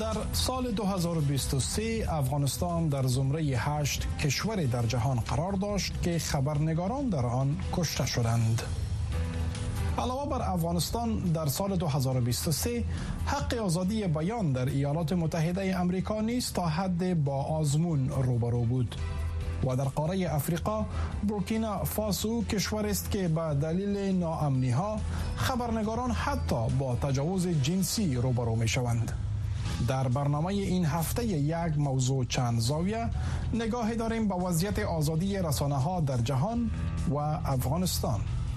در سال 2023 افغانستان در زمره 8 کشور در جهان قرار داشت که خبرنگاران در آن کشته شدند. علاوه بر افغانستان در سال 2023 حق آزادی بیان در ایالات متحده آمریکا نیز تا حد با آزمون روبرو بود و در قاره افریقا بورکینا فاسو کشور است که به دلیل ناامنی ها خبرنگاران حتی با تجاوز جنسی روبرو می شوند. در برنامه این هفته یک موضوع چند زاویه نگاه داریم به وضعیت آزادی رسانه ها در جهان و افغانستان.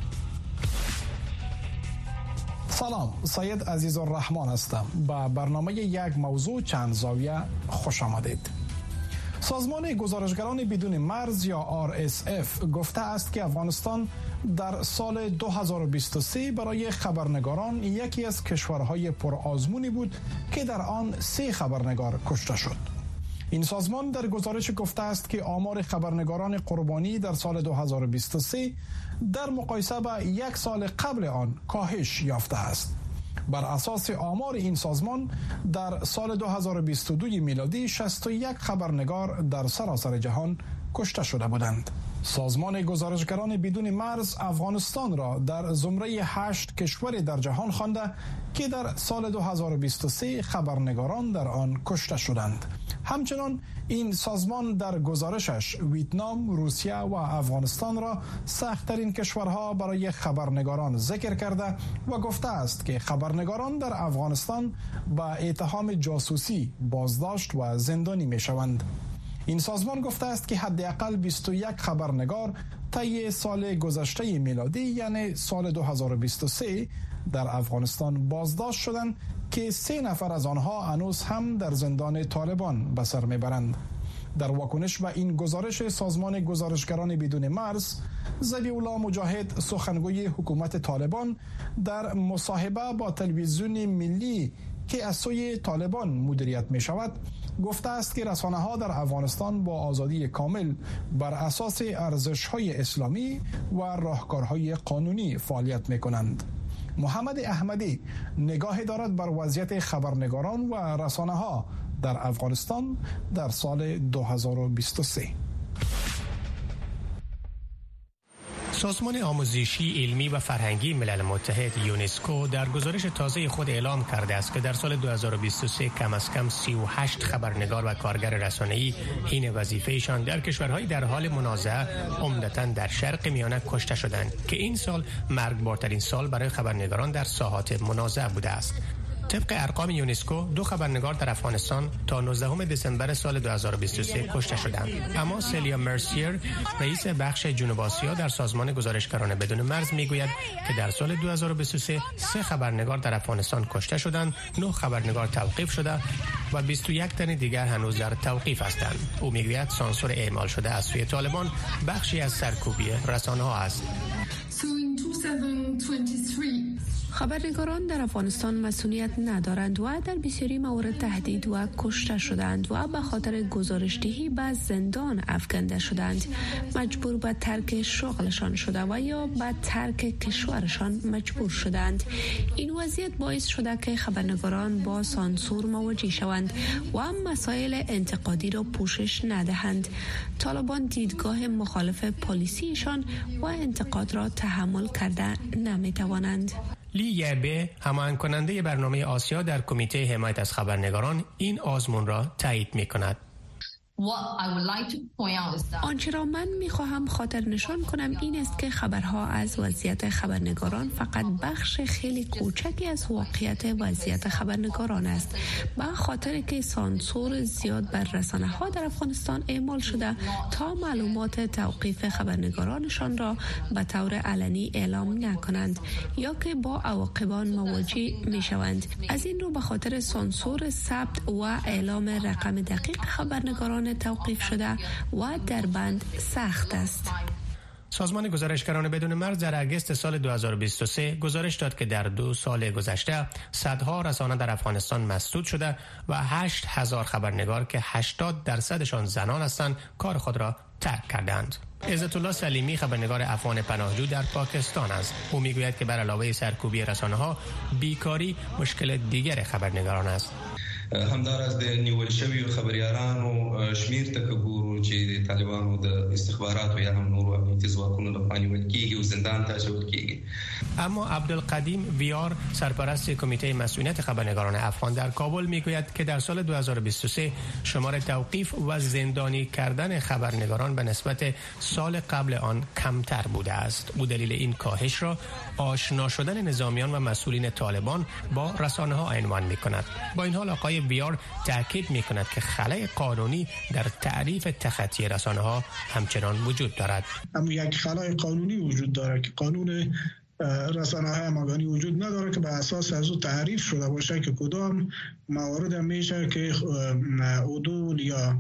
سلام، سید عزیزالرحمن هستم. به برنامه یک موضوع چند زاویه خوش آمدید. سازمان گزارشگران بدون مرز یا RSF گفته است که افغانستان در سال 2023 برای خبرنگاران یکی از کشورهای پرآزمونی بود که در آن 3 خبرنگار کشته شد. این سازمان در گزارش گفته است که آمار خبرنگاران قربانی در سال 2023 در مقایسه با یک سال قبل آن کاهش یافته است. بر اساس آمار این سازمان در سال 2022 میلادی 61 خبرنگار در سراسر جهان کشته شده بودند. سازمان گزارشگران بدون مرز افغانستان را در زمره 8 کشور در جهان خوانده که در سال 2023 خبرنگاران در آن کشته شدند. همچنان این سازمان در گزارشش ویتنام، روسیه و افغانستان را سخت‌ترین کشورها برای خبرنگاران ذکر کرده و گفته است که خبرنگاران در افغانستان با اتهام جاسوسی بازداشت و زندانی می‌شوند. این سازمان گفته است که حداقل 21 خبرنگار طی سال گذشته میلادی یعنی سال 2023 در افغانستان بازداشت شدند که 3 نفر از آنها هنوز هم در زندان طالبان به سر میبرند. در واکنش به این گزارش سازمان گزارشگران بدون مرز، ذبیح‌الله مجاهد سخنگوی حکومت طالبان در مصاحبه با تلویزیون ملی که از سوی طالبان مدیریت می شود گفته است که رسانه ها در افغانستان با آزادی کامل بر اساس ارزش های اسلامی و راهکارهای قانونی فعالیت می کنند. محمد احمدی نگاهی دارد بر وضعیت خبرنگاران و رسانه ها در افغانستان در سال 2023. سازمان آموزشی، علمی و فرهنگی ملل متحد یونسکو در گزارش تازه خود اعلام کرده است که در سال 2023 کم از کم 38 خبرنگار و کارگر رسانه‌ای حین وظیفه‌شان در کشورهای در حال منازعه عمدتاً در شرق میانه کشته شدند که این سال مرگبارترین سال برای خبرنگاران در ساحات منازعه بوده است. طبق ارقام یونسکو 2 خبرنگار در افغانستان تا 19 دسامبر سال 2023 کشته شدند. اما سلیا مرسیر رئیس بخش جنوب آسیا در سازمان گزارشگران بدون مرز میگوید که در سال 2023 3 خبرنگار در افغانستان کشته شدند، 9 خبرنگار توقیف شده و 21 تن دیگر هنوز در توقیف هستند. او میگوید سانسور اعمال شده از سوی طالبان بخشی از سرکوبی رسانه‌ها است. خبرنگاران در افغانستان مسئولیت ندارند و در بسیاری مورد تهدید و کشته شدند و به خاطر گزارشدهی به زندان افکنده شدند، مجبور به ترک شغلشان شده و یا به ترک کشورشان مجبور شدند. این وضعیت باعث شده که خبرنگاران با سانسور مواجه شوند و مسائل انتقادی را پوشش ندهند. طالبان دیدگاه مخالف پالیسیشان و انتقاد را تحمل کرده نمیتوانند. لی یعبه هماهنگ کننده برنامه آسیا در کمیته حمایت از خبرنگاران این آزمون را تایید می‌کند. آنچه را من می‌خواهم خاطر نشان کنم این است که خبرها از وضعیت خبرنگاران فقط بخش خیلی کوچکی از واقعیت وضعیت خبرنگاران است. به خاطر که سانسور زیاد بر رسانه‌ها در افغانستان اعمال شده تا معلومات توقیف خبرنگارانشان را به طور علنی اعلام نکنند یا که با عواقبان مواجه می‌شوند. از این رو به خاطر سانسور ثبت و اعلام رقم دقیق خبرنگاران توقیف شده و در بند سخت است. سازمان گزارشگران بدون مرز در اگست سال 2023 گزارش داد که در 2 سال گذشته صدها رسانه در افغانستان مسدود شده و 8000 خبرنگار که 80% زنان هستند کار خود را ترک کردند. عزت الله سلیمی خبرنگار افغان پناهجو در پاکستان است. او میگوید که بر علاوه سرکوبی رسانه‌ها بیکاری مشکل دیگر خبرنگاران است. همدارس د نیول شوی خبريالانو شمیر ته ګورو چې طالبانو د استخباراتو یا هم نور امنیتي ځواکونو د پانیول کېږي او زندان ته اچول کېږي. اما عبدالقدیم ویار سرپرست کمیته مسئولیت خبرنگاران افغان در کابل میگوید که در سال 2023 شمار توقیف و زندانی کردن خبرنگاران به نسبت سال قبل آن کمتر بوده است. او دلیل این کاهش را آشنا شدن نظامیان و مسئولین طالبان با رسانه ها عنوان می کند. با این حال آقای ویار تاکید می کند که خلأ قانونی در تعریف تخطی رسانه ها همچنان وجود دارد. اما یک خلأ قانونی وجود دارد که قانون رسانه های همگانی وجود نداره که به اساس از او تعریف شده باشه که کدام موارد میشه که عدول یا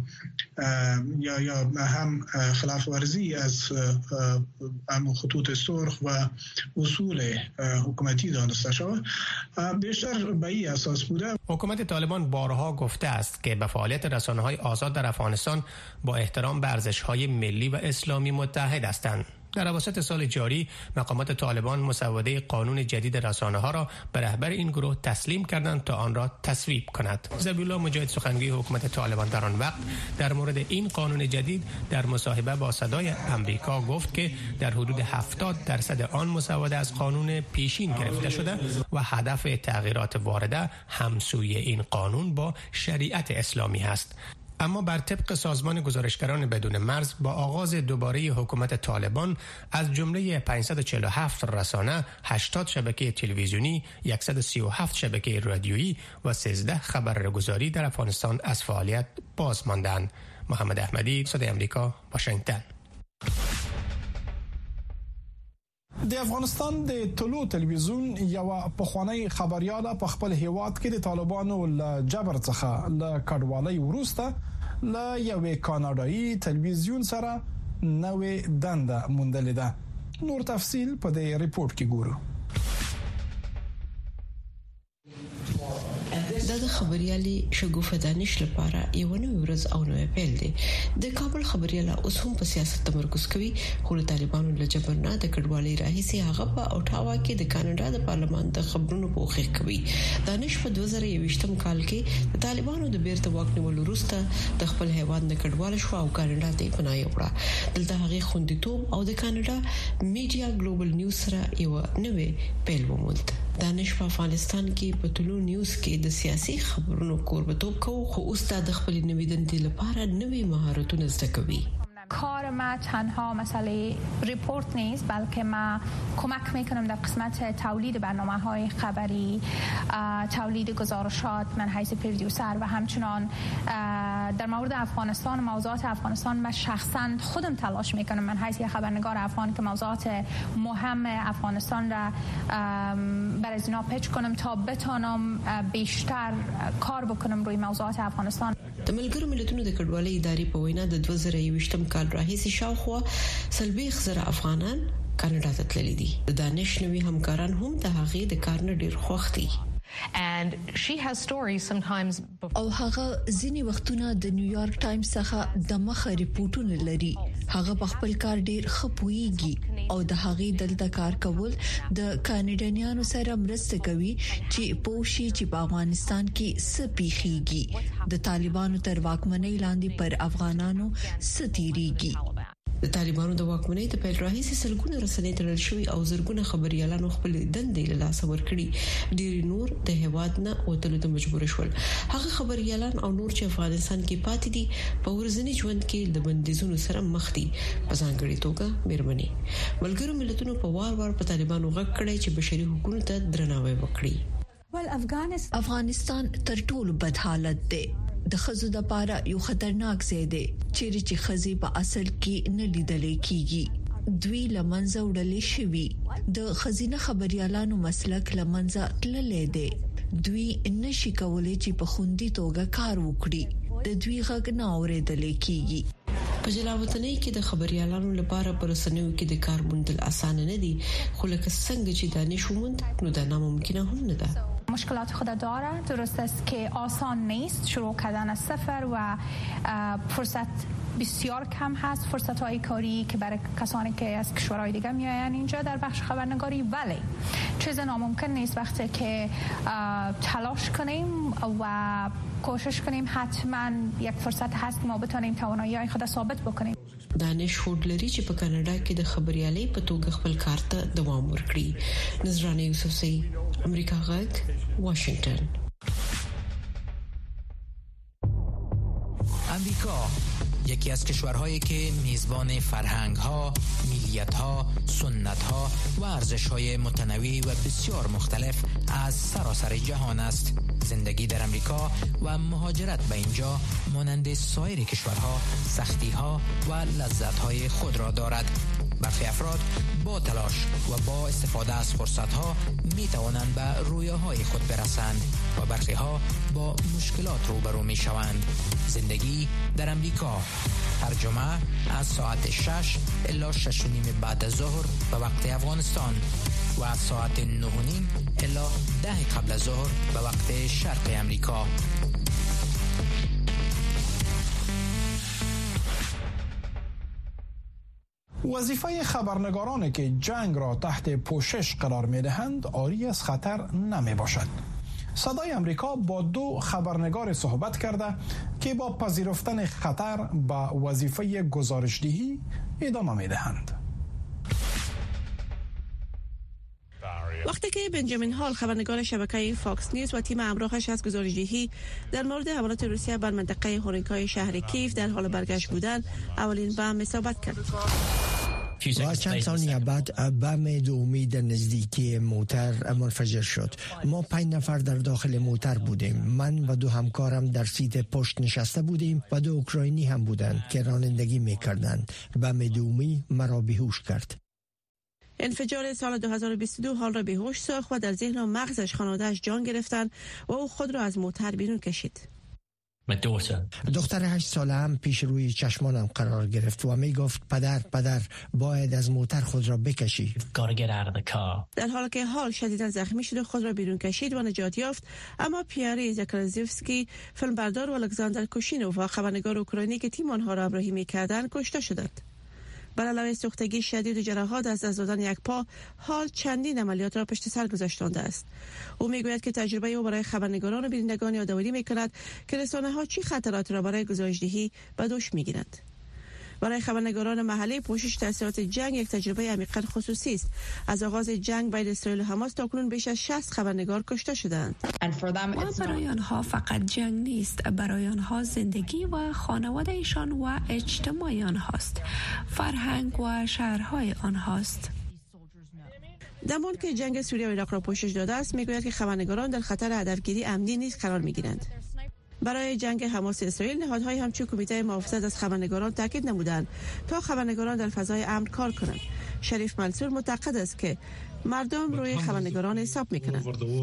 هم خلاف ورزی از خطوط سرخ و اصول حکومتی دانسته شود. بیشتر به این اساس بوده. حکومت طالبان بارها گفته است که به فعالیت رسانه های آزاد در افغانستان با احترام به ارزش‌های ملی و اسلامی متحد هستند. در اواسط سال جاری مقامات طالبان مسوده قانون جدید رسانه ها را به رهبر این گروه تسلیم کردند تا آن را تصویب کند. ذبیحالله مجاهد سخنگوی حکومت طالبان در آن وقت در مورد این قانون جدید در مصاحبه با صدای امریکا گفت که در حدود 70% آن مسوده از قانون پیشین گرفته شده و هدف تغییرات وارده همسوی این قانون با شریعت اسلامی است. اما بر طبق سازمان گزارشگران بدون مرز با آغاز دوباره حکومت طالبان از جمله 547 رسانه 80 شبکه تلویزیونی 137 شبکه رادیویی و 13 خبرگزاری در افغانستان از فعالیت باز ماندند. محمد احمدی، صدای امریکا، واشنگتن. د افغانستان د طلوع تلویزیون یو پخوانی خبرياله په خپل هیواد کې د طالبانو له جبر څخه له کډوالۍ وروسته له یو کاناډایي تلویزیون سره نوې دنده موندلې ده. نور تفصیل په دې ریپورت کې ګورو. د خبريالي شګوفه دانش لپاره یو نوې ورځ او نوې پیل دی. د کابل خبرياله اوس هم په سیاست تمرکز کوي، خو د طالبانو له جبر نه د کډوالۍ راهیسي هغه په اوټاوا کې د کاناډا د پارلمان د خبرونو پوښښ کوي. دانش په 2021 کال کې د طالبانو د بیرته واک نیولو وروسته د خپل هیواد نه کډوال شو او کاناډا ته پناه یوړه. دلته هغه خوندیتوب او د کاناډا میډیا ګلوبل نیوز سره یو نوې پیل وموند. دانش په افغانستان کې په ټولو نیوز کې د سیاسي خبرونو کوربتوب کوي، خو اوس د خپل نوې دندې لپاره نوې مهارتونه زده کوي. کار ما تنها مسئله ریپورت نیست، بلکه ما کمک میکنم در قسمت تولید برنامه‌های خبری، تولید گزارشات من حیث پرودیوسر و همچنان در مورد افغانستان، موضوعات افغانستان من شخصا خودم تلاش میکنم من حیث خبرنگار افغان که موضوعات مهم افغانستان را برای اینا پیچ کنم تا بتونم بیشتر کار بکنم روی موضوعات افغانستان. د ملګرو ملتونو د کډوالۍ ادارې په وینا د 2021 کال راهیسې شاوخوا 40,000 افغانان کاناډا ته تللي دي. د دانش نوي همکاران هم د هغې د کار نه ډېر خوښ دي. او هغه ځینی وختونه د نیویارک ټایمز څخه د مخه ریپورتونه لري. هغه په خپل کار ډیر خپويږي او د هغې دلته کار کول د کاناډایانو سره مرسته کوي چې پوښي چې په افغانستان کې څه پیښیږي، د طالبانو تر واکمنۍ لاندې پر افغانانو ستیریږي. د طالبانو د واکمنۍ ته پیل راهیسې سلګونه رسنۍ تړل شوي او زرګونه خبريالانو خپل دندې له لاسه ورکړي. ډېر نور د هیواد نه وتلو ته مجبور شول. هغه خبريالان او نور چې افغانستان کې پاتې دي په ورځني ژوند کې د بندیزونو سره مخ دي، په ځانګړي توګه مېرمنې. ملګرو ملتونو په وار په طالبانو غږ کړی چې بشري حقوقو ته درناوی وکړي. افغانستان تر ټولو بد حالت دی. د خزو د پاره یو خطرناک ځای دی چې خزي په اصل کې نه لیدل کیږي. دوی لمنځه وړل شوی، د خزینه خبريالانو مسلک لمنځه تللی دی. دوی نشي کولای چې په خوندي توګه کار وکړي. د دوی غږ نه اوریدل کیږي. په جلاوطنۍ کې د خبريالانو لپاره پر رسنیو کې د کار موندل اسانه نه دي، خو لکه څنګه چې دانش وموند نو دا ناممکنه هم نه ده. مشکلات خود داره، درست است که آسان نیست شروع کردن از صفر و فرصت بسیار کم هست، فرصت‌های کاری که برای کسانی که از کشورهای دیگه میآیند اینجا در بخش خبرنگاری، ولی چیز ناممکن نیست وقتی که تلاش کنیم و کوشش کنیم حتما یک فرصت هست ما بتونیم توانایی خود ثابت بکنیم. دانش هوډلري چې په کاناډا کې د خبريالۍ په توګه خپل کار ته دوام ورکړي. نظرانه یوسفزئی، امریکا غږ، واشنگتن. امریکا یکی از کشورهایی که میزبان فرهنگ‌ها، ملیت‌ها، سنت‌ها و ارزش‌های متنوع و بسیار مختلف از سراسر جهان است. زندگی در امریکا و مهاجرت به اینجا مانند سایر کشورها سختی‌ها و لذت‌های خود را دارد. برخی افراد با تلاش و با استفاده از فرصت‌ها می‌توانند به رویاهای خود برسند و برخی ها با مشکلات روبرو می‌شوند. زندگی در امریکا هر جمعه از ساعت 6 الی 6:30 بعد از ظهر به وقت افغانستان و از ساعت 9:30 الی 10 قبل از ظهر به وقت شرق امریکا. وظیفه خبرنگارانی که جنگ را تحت پوشش قرار می‌دهند عاری از خطر نمی‌باشد. صدای امریکا با 2 خبرنگار صحبت کرده که با پذیرفتن خطر به وظیفه گزارشدهی ادامه می‌دهند. وقتی که بنجامین هال خبرنگار شبکه فاکس نیوز و تیم همراهش از گزارشدهی در مورد حملات روسیه بر منطقه هورنکای شهر کیف در حال برگشت بودند، اولین بم صحبت کرد. و چند ثانیه بعد بم دومی در نزدیکی موتر منفجر شد. ما 5 نفر در داخل موتر بودیم. من و 2 همکارم در سیت پشت نشسته بودیم و 2 اوکراینی هم بودند که رانندگی می‌کردند. بم دومی مرا بیهوش کرد. انفجار سال 2022 حال را بیهوش ساخت و در ذهن و مغزش خانواده‌اش جان گرفتند و او خود را از موتر بیرون کشید. دختر 8 ساله هم پیش روی چشمانم قرار گرفت و می گفت پدر باید از موتر خود را بکشی. در حالی که حال شدیداً زخمی شد و خود را بیرون کشید و نجات یافت، اما پیاری زکرزیفسکی، فیلمبردار، و الکساندر کوشینوف و خبرنگار اوکراینی که تیم آنها را همراهی می‌کردند کشته شدند. بر علاوه سوختگی شدید و جراحات از دست دادن یک پا، حال چندین عملیات را پشت سر گذاشته است. او میگوید که تجربه او برای خبرنگاران و بینندگان یادآوری میکند که رسانه‌ها چه خطراتی را برای گزارشدهی به دوش میگیرند. برای خبرنگاران محلی پوشش تاثیرات جنگ یک تجربه عمیقاً خصوصی است. از آغاز جنگ بین اسرائیل و حماس تاکنون بیش از 60 خبرنگار کشته شدند. و برای آنها فقط جنگ نیست، برای آنها زندگی و خانواده‌شان و اجتماع آنهاست، فرهنگ و شهرهای آنهاست. دمان که جنگ سوریه و عراق را پوشش داده است، میگوید که خبرنگاران در خطر هدفگیری عمدی نیز قرار میگیرند. برای جنگ حماس اسرائیل نهادهای همچون کمیته محافظت از خبرنگاران تاکید نمودند تا خبرنگاران در فضای امن کار کنند. شریف منصور معتقد است که مردم روی خبرنگاران حساب میکنند.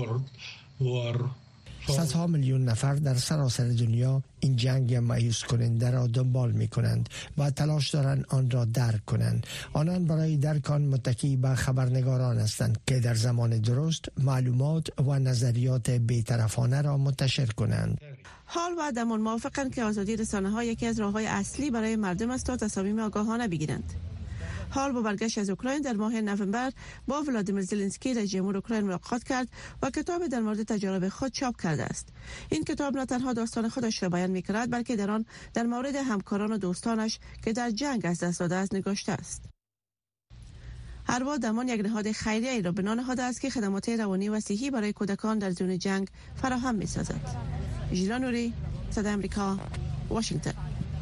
صدها میلیون نفر در سراسر دنیا این جنگ مایوس کننده را دنبال می کنند و تلاش دارند آن را درک کنند. آنان برای درک آن متکی به خبرنگاران هستند که در زمان درست معلومات و نظریات بی‌طرفانه را منتشر کنند. حال و دمان موافقند که آزادی رسانه‌ها یکی از راه‌های اصلی برای مردم است تا تصامیم آگاهانه بگیرند. حال با برگشت از اوکراین در ماه نوامبر با ولادیمیر زلنسکی رئیس جمهور اوکراین ملاقات کرد و کتاب در مورد تجارب خود چاپ کرده است. این کتاب نه تنها داستان خودش را بیان می‌کند بلکه در آن در مورد همکاران و دوستانش که در جنگ از دست داده است نگاشته است. هروا دمان یک نهاد خیریه‌ای را بنا نهاده است که خدمات روانی و صحی برای کودکان در زون جنگ فراهم می‌سازد. ژیلا نوری، صدای آمریکا، واشنگتن.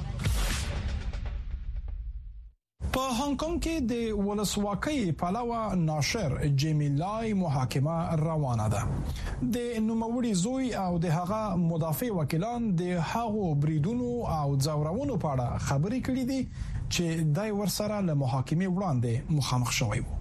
په هانګ کانګ کې د ولسواکۍ پلوه ناشر جیمی لای محاکمه روانه ده. د نوموړي زوی او د هغه مدافع وکیلان د هغو بریدونو او ځورونو په اړه خبرې کړې دي چې دای ورسره له محاکمې وړاندې مخامخ شوی و.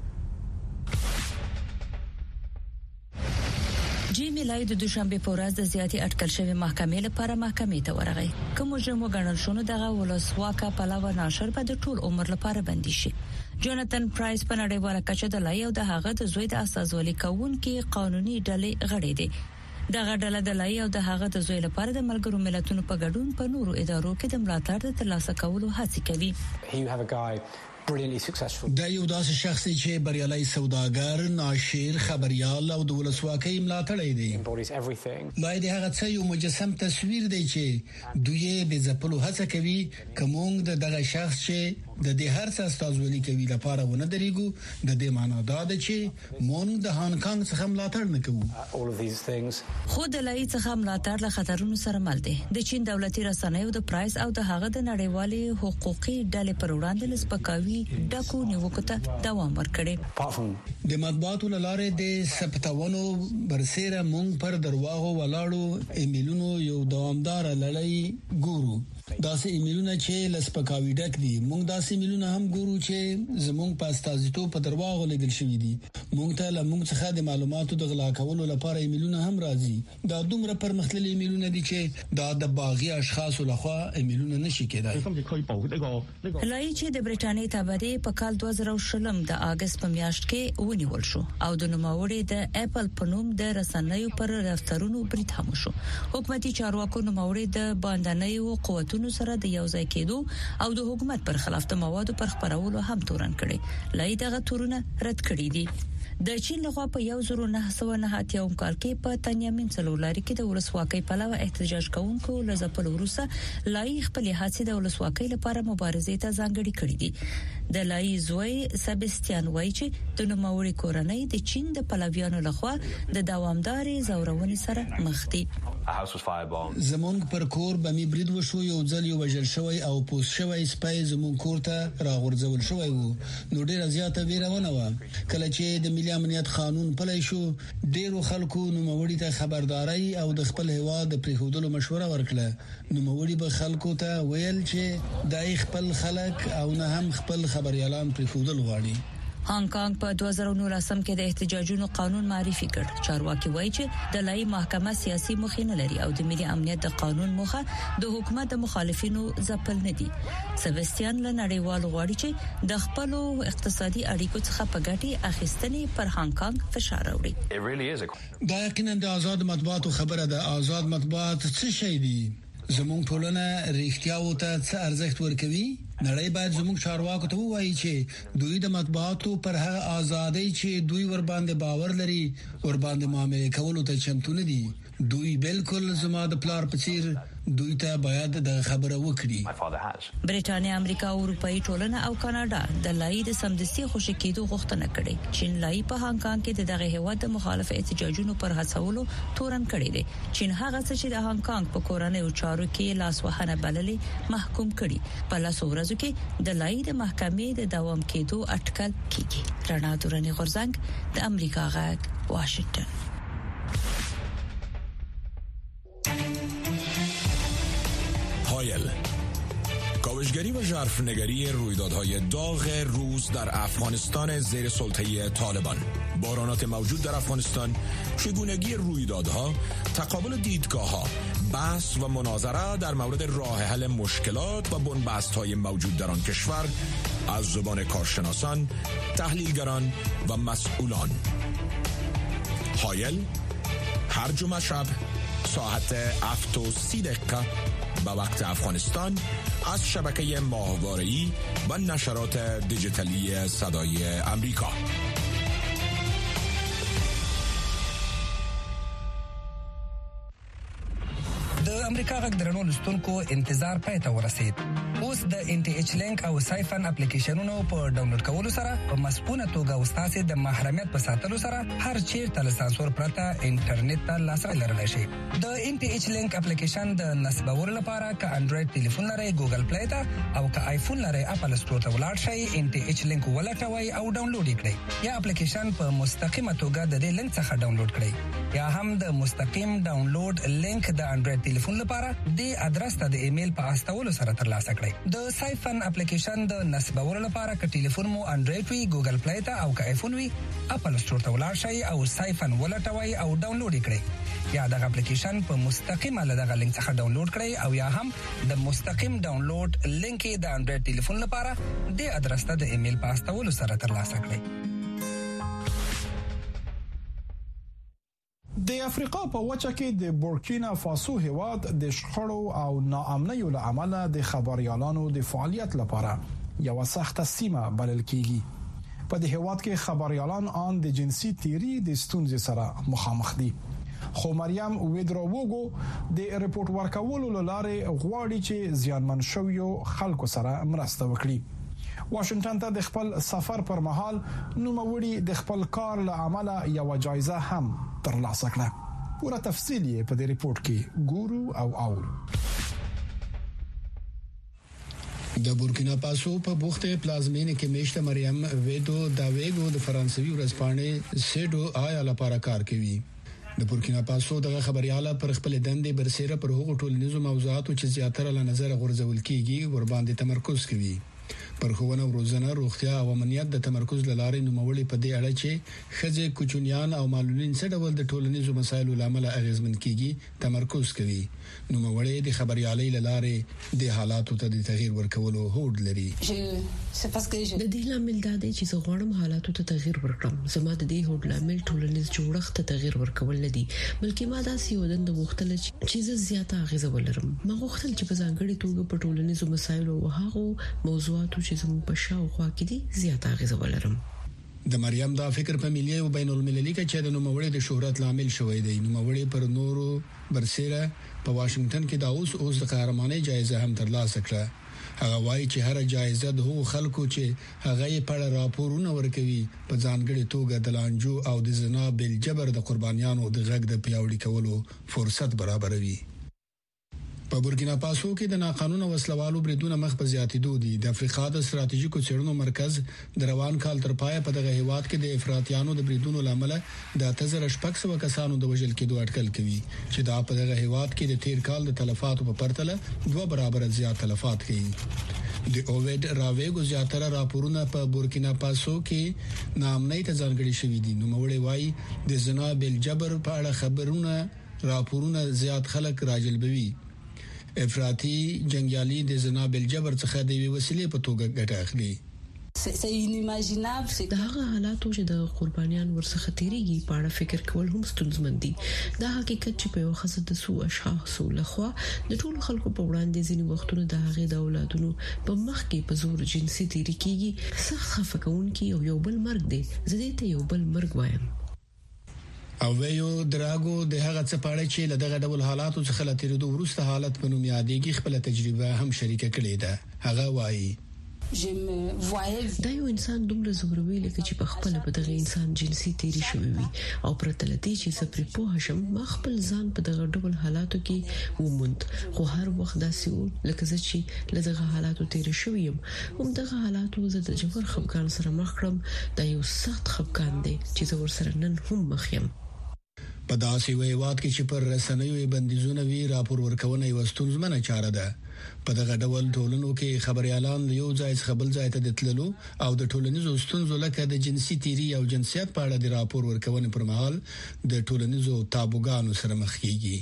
جیمی لای د دوشنبه په ورځ د زیاتې اټکل شوی محکمې لپاره محکمې ته ورغی. کوم مجرم وګڼل شو دغه ولسواکه پلوه ناشر به د ټول عمر لپاره بندي شي. جوناتن پرایس په نړیواله کچه د لای او د هغه د زوی د استازولي کوونکې قانوني ډلې غړي دي. دغه ډله د لای او د هغه د زوی لپاره د ملګرو ملتونو په ګډون په نورو ادارو کې د ملاتړ د ترلاسه کولو هڅه کوي. دا یو داسې شخص چې بریالي سوداګر، ناشر، خبريال او د ولسواکۍ ملاتړی دی. دا د هغه څه یو مجسم تصویر دی چې دوی د ځپلو هڅه کوي. کومونګ دغه شخص چې د دې هر څه استازولي کوي لپاره ونه درېګو، د دې معنی دا ده چې مونږ د هانګ کانګ څخه ملاتړ نه کوو. خو د لای څخه ملاتړ له خطرونو سره مل دی. د چین دولتي رسنیو د پرایس او د هغه د نړیوالي حقوقي ډلې پر وړاندې لسپکاوي ډاکو نیوکو ته دوام ورکړي. د مطبوعاتو لاره د سپټاونو برسېره مونږ پر درواغو ولاړو ایمیلونو یو دوامدار لړۍ ګورو. داسې ایمیلونه چې لسپکاوي ډک دي. مونږ داسې ایمیلونه هم ګورو چې زمونږ په استازیتوب په درواغو لیږل شوی دي. مونږ ته له مونږ څخه د معلوماتو د غلا کولو لپاره ایمیلونه هم راځي. دا دومره پرمختللي ایمیلونه دي چې دا د باغي اشخاصو لخوا ایمیلونه نشي کېدای. لای چې د برېټانیا تابعداري په کال 2020 د اگست په میاشت کې ونیول شو او د نوموړي د اپل په نوم د رسنیو پر دفترونو برید هم شو. حکومتي چارواکو نوموړي د باندنیو قوتونو سره د یوځای کېدو او د حکومت پر خلاف د موادو پر خپرولو هم تورن کړي. لای دغه تورونه رد کړي دي. د چین لخوا په 1999 کال کې په تنیامین څلورلاري کې د ولسواکۍ په لور احتجاج کوونکو لزپل وروسه لای خپل هڅې د ولسواکۍ لپاره مبارزې ته ځانګړي کړې دي. د لای زوی سبستیان وایي چې د نوموړي کورنۍ د چین د پلویانو لخوا د دوامدارې زورونې سره مخ دي. زمونږ پر کور بمی برید وشو. یو ځل یو وژل شوی او پوس شوی سپای زمونږ کور ته راغورځول شوی وو. نو ډیره زیاته ویرونه و. کله چې د ملي امنیت قانون پلی شو، ډیرو خلکو نوموړي ته خبرداري او د خپل هیواد د پریښودلو مشوره ورکړه. نوموړي به خلکو ته ویل چې دای خپل خلک او نه هم خپل خبريالان پریښودل غواړي. هانګ کانګ په 2019 کې د احتجاجونو قانون معرفي کړ. چارواکي وایي چې د لای محکمه سیاسي مخې نه لري او د ملي امنیت د قانون مخه د حکومت د مخالفینو ځپل نه دي. سبستیان له نړیوال غواړي چې د خپل اقتصادي اړیکو څخه په ګټي اخیستنې پر هانګ کانګ فشار راوړي. دا یقینا د آزاد مطبوعاتو خبره ده. آزاد مطبوعات څه شي دي؟ زموږ ټولنه ریښتیاو ته څه ارزښت ورکوي؟ نړۍ باید زموږ چارواکو ته ووایي چې دوی د مطبوعاتو پر هغه ازادۍ چې دوی ور باندې باور لري ور باندې معاملې کولو ته چمتو نه دي. دوی بالکل زما د پلار په څیر دوی ته باید د خبره وکړي. برېټانیا، امریکا، اروپאי ټولنه او کاناډا د لای د سمدستي خوشی کېدو غوښتنه کړې. چین لای په هانګ کانګ کې دغه هیواد د مخالف احتجاجونو پر هڅولو تورن کړی دی. چین هغه څه چې د هانګ کانګ په کورنۍ چارو کې لاسوهنه بللې محکوم کړي. په لاسو ورځو کې د لای د محکمې د دوام کېدو اټکل کیږي. رڼا دوراني غورزنګ د امریکا غږ، واشنگټن. هایل، کاوشگری و ژرفنگری رویدادهای داغ روز در افغانستان زیر سلطه طالبان، بحرانات موجود در افغانستان، چگونگی رویدادها، تقابل دیدگاه‌ها، بحث و مناظره در مورد راه حل مشکلات و بنبست‌های موجود در آن کشور از زبان کارشناسان، تحلیلگران و مسئولان. هایل، هر جمعه شب ساعت 7:30 به وقت افغانستان از شبکه ماهواره‌ای و نشرات دیجیتالی صدای امریکا. د امریکا غږ درنو لستونکو انتظار پای ته ورسید. اوس د ان ټي ایچ لینک او سایفن اپلیکیشنونو په ډاونلوډ کولو سره په مسپونه توګه استاسې د محرمیت په ساتلو سره هر چیرته له سانسور پرته انټرنیټ ته لاسرسی لرلی شي. د ان ټي ایچ لینک اپلیکیشن د نصبولو لپاره که انډراید ټلیفون لرئ ګوګل پلی ته او که آیفون لرئ اپل سټور ته ولاړ شئ، ان ټي ایچ لینک ولټوئ او ډاونلوډ یې کړئ، یا اپلیکیشن په مستقیمه توګه د دې لینک څخه ډاونلوډ کړئ، یا هم د مستقیم ډاونلوډ لینک د انډراید ټلیفون لپاره د ادرس ته د ایمیل په استولو سره ترلاسه کړئ. د سایفن اپلیکیشن د نصبولو لپاره که ټلیفون مو انډراید وي ګوګل پلی ته او که آیفون وي اپل سټور ته ولاړ شئ او سایفن ولټوئ او ډاونلوډ یې کړئ، یا دغه اپلیکیشن په مستقیمه له دغه لینک څخه ډاونلوډ کړئ، او یا هم د مستقیم ډاونلوډ لینک د انډراید ټلیفون لپاره د ادرس ته د ایمیل په استولو سره ترلاسه کړئ. د افریقا په وچه کې د بورکینا فاسو هیواد د شخړو او ناامنیو له امله د خبريالانو د فعالیت لپاره یو سخت سیمه بلل کیږي. په دې هیواد کې خبريالان آن د جنسي تیری د ستونزې سره مخامخ دي. خو مریم ویدرووګو د ریپورت ورکولو لاره غواړي چې زیانمن شویو خلکو سره مرسته وکړي. واشنگټن ته د خپل سفر پر مهال نوموړي د خپل کار له عمله یو جایزه هم ترلاسه کړه. پوره تفصیل یې په دې ریپورت کې ګورو او اورو. د بورکینا فاسو په بوخته پلازمینه کې میشته مریم ویدرووګو د فرانسوي ورځپاڼې سیډو آیا لپاره کار کوي. د بورکینا فاسو دغه خبرياله پر خپل دندې برسېره پر هغو ټولنیزو موضوعاتو چې زیاتره له نظر غورځول کیږي ور باندې تمرکز کوي. پر ښوونه او روزنه، روغتیا او امنیت د تمرکز لاره نوموړي په دې اړه چې ښځې، کوچنیان او معلولین څه ډول د ټولنیزو مسایلو لامل اغیزمن کیږي تمرکز کوي. نوموړي د خبريالۍ لاره د حالاتو ته د تغییر ورکولو هوډ لري. د دې لامل دا دی چې زه غواړم حالاتو ته تغییر ورکړم. زما د دې هوډ لامل ټولنیز جوړښت ته تغییر ورکول نه دي، بلکې ما داسې یو دند غوښتل چې زه زیاته اغیزه ولرم. ما غوښتل چې په ځانګړي توګه په ټولنیزو مسایلو او هغو موضوعاتو چې زموږ په شاوخوا کې دي زیاته اغیزه ولرم. د مریم دا فکر په ملي او بین المللي کې د نوموړي د شهرت لامل شوی دی. نوموړي پر نورو برسېره په واشنگټن کې دا اوس د قهرمانۍ جایزه هم ترلاسه کړه. هغه وایي چې هر جایزه د هغو خلکو چې هغه یې په اړه راپورونه ورکوي په ځانګړي توګه د لانجو او د زنا بالجبر د قربانیانو د غږ د پیاوړي کولو فرصت برابروي. په بورکینا فاسو کې د ناقانونه وسلوالو بریدونو مخ په زیاتېدو دي. د افریقا د ستراتیژیکو څېړنو مرکز د روان کال تر پایه په دغه هیواد کې د افراطیانو د بریدونو لامل د 8600 کسانو د وژل کېدو اټکل کوي چې دا په دغه هیواد کې د تیر کال د تلفاتو په پرتله 2 برابر زیات تلفات کوي. د اووید راویګو زیاتره راپورونه په بورکینا فاسو کې نامنۍ ته ځانګړي شوي دي. نوموړي وایي د زنا بالجبر په اړه خبرونه راپورونه زیات خلک راجلبوي. افراطي جنگیالي د زنا بالجبر څخه د وی وسیلې په توګه ګټه اخلي. د هغه حالاتو چې د قربانیان ورڅخه تیریږي په اړه فکر کول هم ستونزمن دي. دا حقیقت چې په یو خصه د سو اشخاصو لخوا د ټولو خلکو په وړاندې ځینې وختونه د هغه د اولادونو په مخ کې په زور جنسي تیری کیږي سخت خفقونکي او یو بل مرګ دی. زه دې ته یو بل مرګ وایم. او ویو دراګو د هغه څه پاړه چې له دغه ډول حالاتو څخه لتیریدو وروسته حالت په نوم یادېږي خپل تجربه هم شریکه کړې ده. هغه وایي دا یو انسان دومره زوروي لکه چې په خپل په دغه انسان جنسي تیری شوی وي او پرتلتی چې سپری په هشم ما خپل ځان په دغه ډول حالاتو کې وموند. خو هر وخت داسې و لکه چې لږه حالاتو تیر شوی يم. هم دغه حالاتو زه د جبر خفقان سره مخ کړم. دا یو سخت خفقان دی چې زه ورسره نن هم مخ یم. په داسې ویواد کې چې پر رسنیو بندیزونه وی راپور ورکونه یو ستونزمنه چاره ده. په دغه ډول ټولنو کې خبريالان یو ځای څخه بل ځای ته د تللو او د ټولنیزو ستونزو لکه د جنسي تیری او جنسیت په اړه د راپور ورکونه پر مهال د ټولنیزو تابوګانو سره مخ کیږي.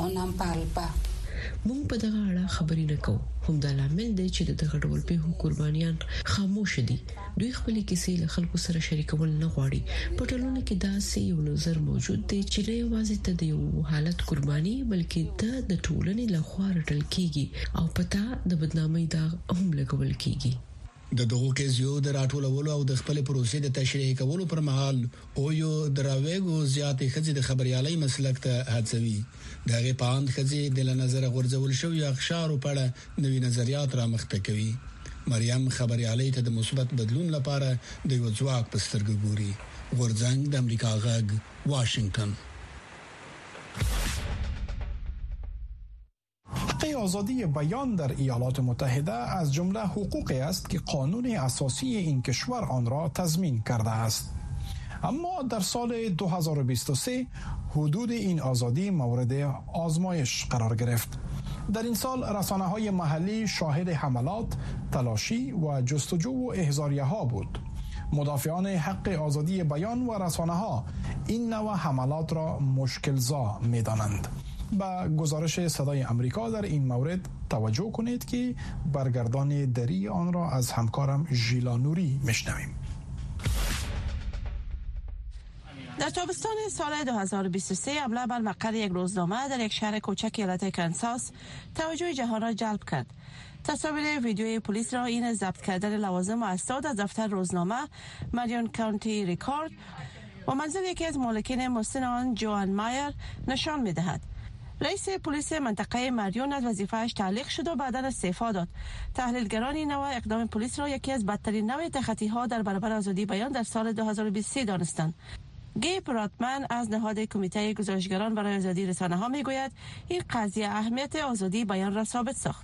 مونږ په دغه اړه خبرې نه کوو. هم دا لامل دی چې دغه ډول په قربانیان خاموش دي. دوی خپل کیسې له خلکو سره شریکول نه غواړي. په ټولنه کې داسې یو نظر موجود دی چې نه یوازې ته د یو حالت قرباني بلکې د ټولنې له خوا رټل کیږي او پتا د بدنامۍ داغ هم لګول کیږي. د دغو کیسو د راټولولو او د خپل پروسې د تشریح کولو پر مهال او یو دراویګو زیاتې خځې د خبريالۍ مسلک ته هڅوي. دغه پاند خځې د نظر غورځول شوی اخشار په اړه نوې نظریات را مخته کوي. مریم خبريالۍ ته د مثبت بدلون لپاره د یو ځواک په سترګو ګوري. غورځنګ د امریکا غږ واشنگتن. حق آزادی بیان در ایالات متحده از جمله حقوقی است که قانون اساسی این کشور آن را تضمین کرده است. اما در سال 2023 حدود این آزادی مورد آزمایش قرار گرفت. در این سال رسانه‌های محلی شاهد حملات، تلاشی و جستجو و احضاریه ها بود. مدافعان حق آزادی بیان و رسانه‌ها این نوع حملات را مشکل‌زا می‌دانند. با گزارش صدای امریکا در این مورد توجه کنید که برگردان دری آن را از همکارم ژیلا نوری میشنویم. در تابستان سال 2023 حمله بر مقر یک روزنامه در یک شهر کوچک ایالت کانساس توجه جهان را جلب کرد. تصاویر ویدیوی پلیس را این ضبط کردن لوازم و اسناد از دفتر روزنامه مریون کانتی ریکارد و منزل یکی از مالکین مسن آن جوان مایر نشان می‌دهد. رئیس پلیس منطقه مریون از وظیفه‌اش تعلیق شد و بعداً استعفا داد. تحلیلگران این نوع اقدام پلیس را یکی از بدترین نوع تخطی‌ها در برابر آزادی بیان در سال 2023 دانستند. گیب راتمن از نهاد کمیته گزارشگران برای آزادی رسانه‌ها میگوید این قضیه اهمیت آزادی بیان را ثابت ساخت.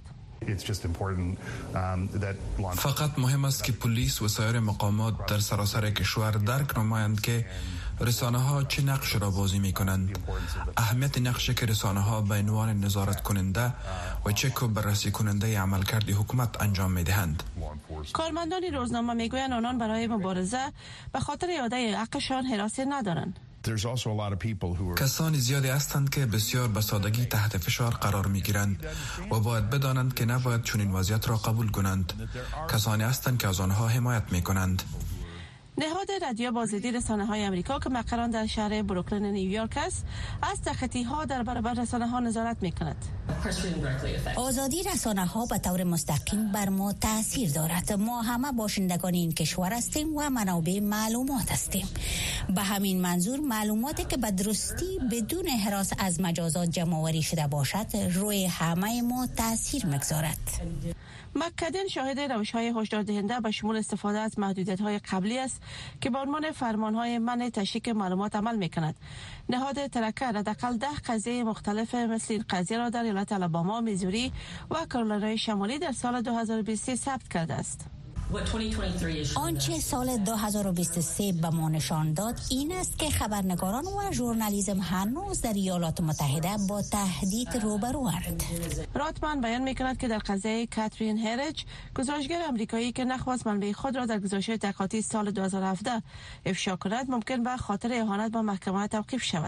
فقط مهم است که پلیس و سایر مقامات در سراسر کشور درک نمایند که رسانه‌ها چه نقش را بازی می‌کنند، اهمیت نقشی که رسانه‌ها به عنوان نظارت کننده و چک و بررسی کننده عملکرد حکومت انجام می‌دهند. کارمندان روزنامه میگویند آنان برای مبارزه به خاطر اعاده حقشان حراسی ندارند. کسانی زیادی هستند که بسیار به سادگی تحت فشار قرار می‌گیرند و باید بدانند که نباید چنین وضعیت را قبول کنند. کسانی هستند که از آنها حمایت می‌کنند. نهاد رادیو بازدید رسانه‌های آمریکا که مقران در شهر بروکلین نیویورک است، از تخطی‌ها در برابر رسانه‌ها نظارت می‌کند. آزادی رسانه‌ها به طور مستقیم بر ما تاثیر دارد. ما همه باشندگان این کشور هستیم و منابع معلومات هستیم. به همین منظور معلوماتی که به درستی بدون هراس از مجازات جمع‌آوری شده باشد روی همه ما تاثیر می‌گذارد. مکدن شاهد روش‌های هشداردهنده به شمول استفاده از محدودیت‌های قبلی است که به عنوان فرمان‌های منع تشریک معلومات عمل می‌کند. نهاد ترکر حداقل 10 قضیه مختلف مثل این قضیه را در ایالت آلاباما، میزوری و کارولینای شمالی در سال 2023 ثبت کرده است. آنچه سال 2023 به ما نشان داد این است که خبرنگاران و ژورنالیسم هنوز در ایالات متحده با تهدید روبروند. راتمن بیان می‌کند که در قضیه کاترین هرج، گزارشگر آمریکایی که نخواست منبع خود را در گزارش تحقیقاتی سال 2017 افشا کند، ممکن به خاطر اهانت به محکمه توقیف شود.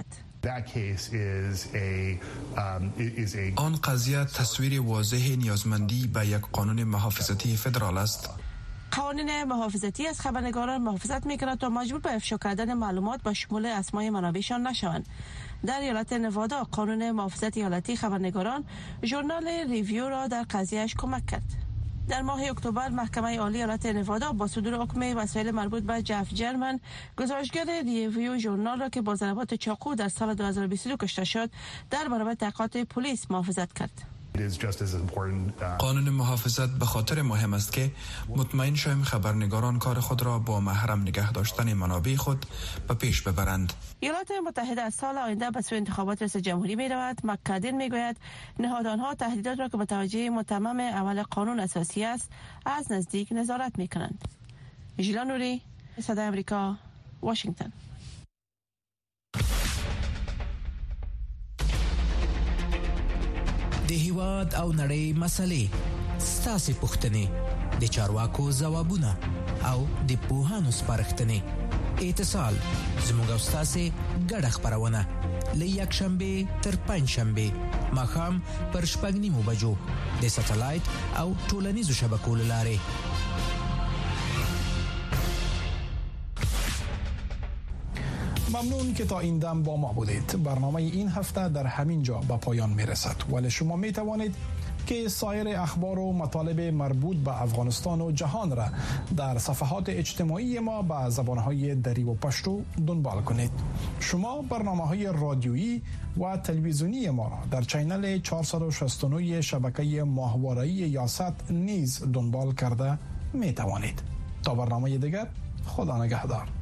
آن قضیه تصویر واضح نیازمندی به یک قانون محافظتی فدرال است. قوانین محافظتی از خبرنگاران محافظت می‌کند تا مجبور به افشا کردن معلومات با شمول اسمای منابعشان نشوند. در ایالت نوادا قانون محافظت ایالتی خبرنگاران ژورنال ریویو را در قضیهش کمک کرد. در ماه اکتبر محکمه عالی ایالت نوادا با صدور حکم وسایل مربوط به جف جرمن، گزارشگر ریویو ژورنال را که با ضربات چاقو در سال 2022 کشته شد، در برابر تحقیقات پلیس محافظت کرد. قانون محافظت به خاطر مهم است که مطمئن شویم خبرنگاران کار خود را با محرم نگه داشتن منابع خود به پیش ببرند. ایالات متحده از سال آینده به سوی انتخابات رئیس جمهوری می رود. مکدن می گوید نهادها تهدیدات را که متوجه متمم عمل قانون اساسی است از نزدیک نظارت می کنند. ژیلا نوری، صدای آمریکا، واشنگتن. د هیواد او نړۍ مسلې، ستاسې پوښتنې، د چارواکو ځوابونه او د پوهانو سپارښتنې. اتصال زموږ او ستاسې ګډه خپرونه له یکشنبې تر پنجشنبې ماښام پر 6:30 بجو د سټلایټ او ټولنیزو شبکو له لارې. ممنون که تا این دم با ما بودید. برنامه این هفته در همین جا به پایان میرسد، ولی شما می توانید که سایر اخبار و مطالب مربوط به افغانستان و جهان را در صفحات اجتماعی ما به زبانهای دری و پشتو دنبال کنید. شما برنامه‌های رادیویی و تلویزیونی ما را در چینل 469 شبکه ماهواره‌ای یاست نیز دنبال کرده می توانید. تا برنامه دیگر، خدا نگهدار.